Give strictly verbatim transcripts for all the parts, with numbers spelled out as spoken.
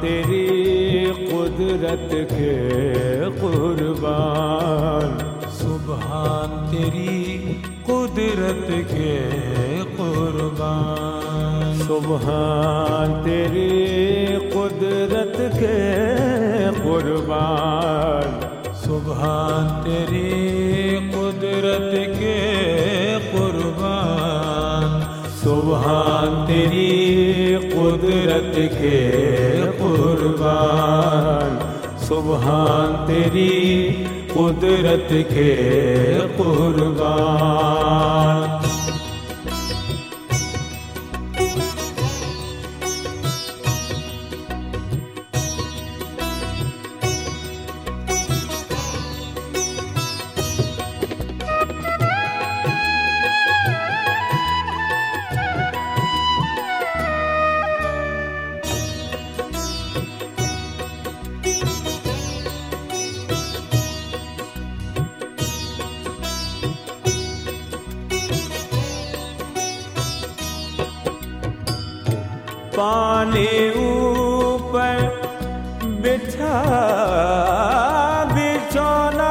तेरी कुदरत के कुर्बान, सुभान तेरी कुदरत के कुर्बान, सुभान तेरी कुदरत के कुर्बान, सुभान तेरी कुदरत के कुर्बान, सुभान तेरी कुदरत के कुर्बान, सुभान तेरी कुदरत के कुर्बान। पानी ऊपर बिछा बिछौना,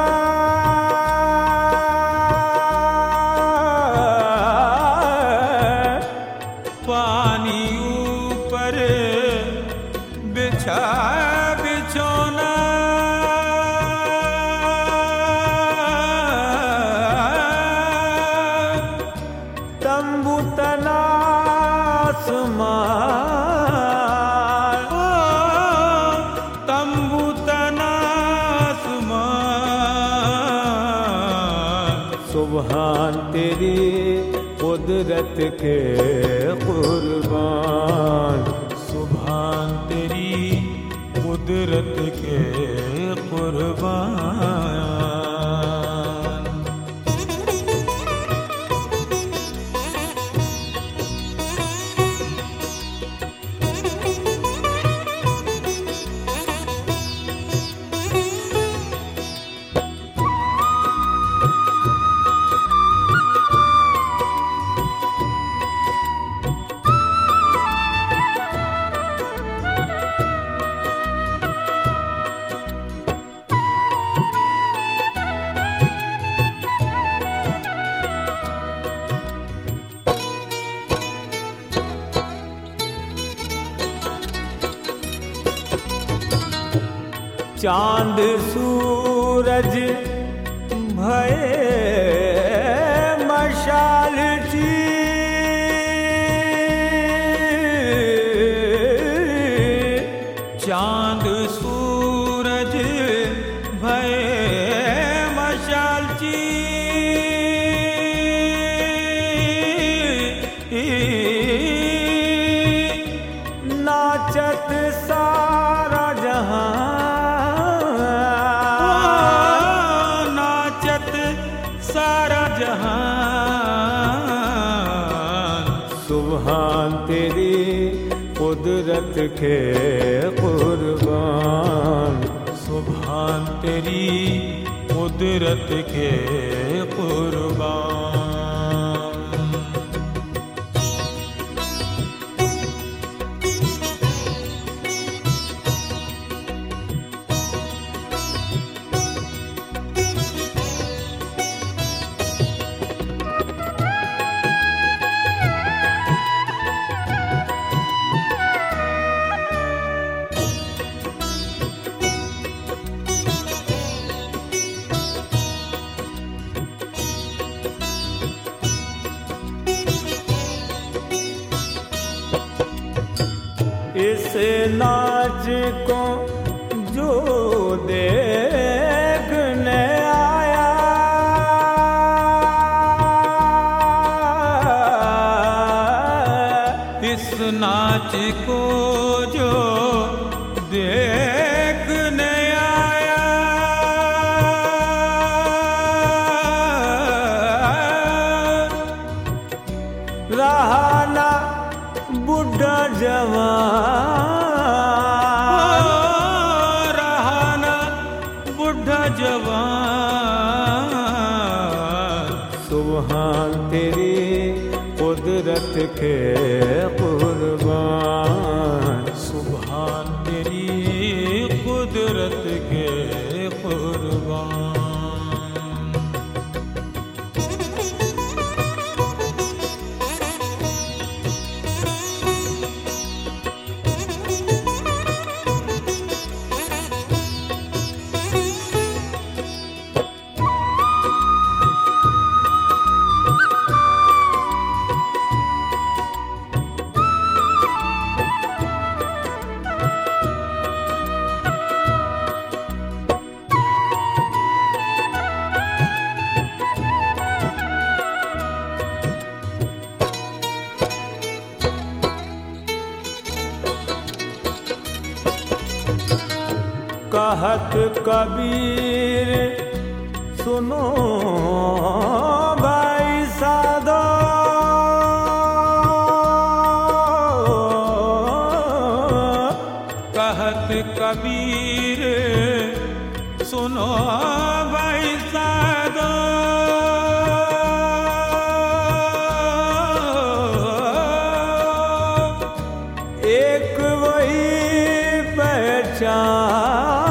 पानी ऊपर बिछा बिछौना, तंबू तना आसमान, सुभान तेरी कुदरत के कुर्बान, सुभान तेरी कुदरत के कुर्बान। चांद सूरज भये मशाल जी, चांद सूरज भये मशाल जी, नाचत सारा जहां, सारा जहान, सुभान तेरी कुदरत के कुर्बान, सुभान तेरी कुदरत के कुर्बान। इस नाच को जो देखने आया, इस नाच को जो देखने आया, रहा ना बुढ़ा जवान, रहा ना बुढ़ा जवान, सुभान तेरी कुदरत के कुर्बान, सुभान तेरी कुदरत के कुर्बान। कहत कबीर सुनो भाई साधो, कहत कबीर सुनो भाई साधो, एक वही पहचान,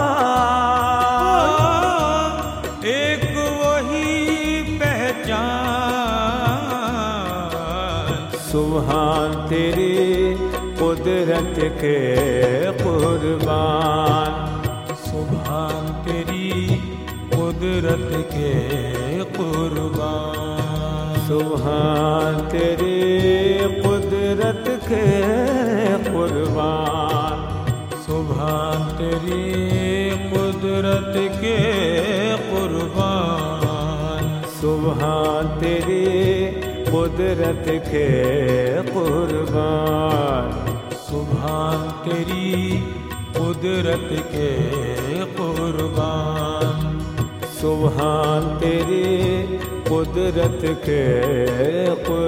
सुभान तेरी कुदरत के कुर्बान। सुभान तेरी कुदरत के कुर्बान। सुभान तेरी कुदरत के कुर्बान। सुभान तेरी कुदरत के कुर्बान। सुभान तेरी कुदरत के कुर्बान। सुभान तेरी कुदरत के कुर्बान। सुभान तेरी कुदरत के कुर्बान।